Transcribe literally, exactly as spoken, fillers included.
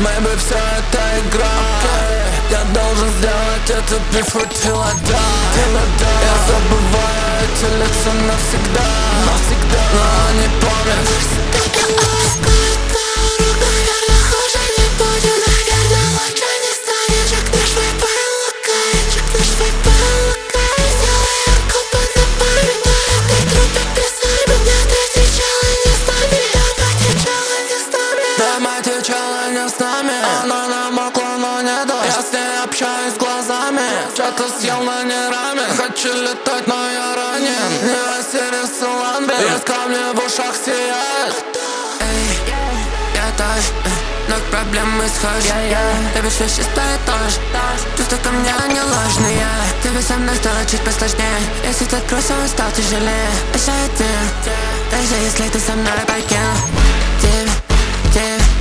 Maybe все это игра. Я должен сделать это before till I die. Я забываю эти лица навсегда, навсегда. Но они помнят. Она намокла, но не дождь. Я с ней общаюсь глазами. Что-то съел на нераме. Хочу летать, но я ранен. Я Сириус Ламби. Из камня в ушах сияет. Эй, я тоже, но к проблемам исхожу. Тебе все считает тоже. Чувства ко мне не ложные. Тебе со мной стало чуть посложнее. Если ты открылся, он стал тяжелее. Прощай ты, даже если ты со мной покинул. Тебе, тебе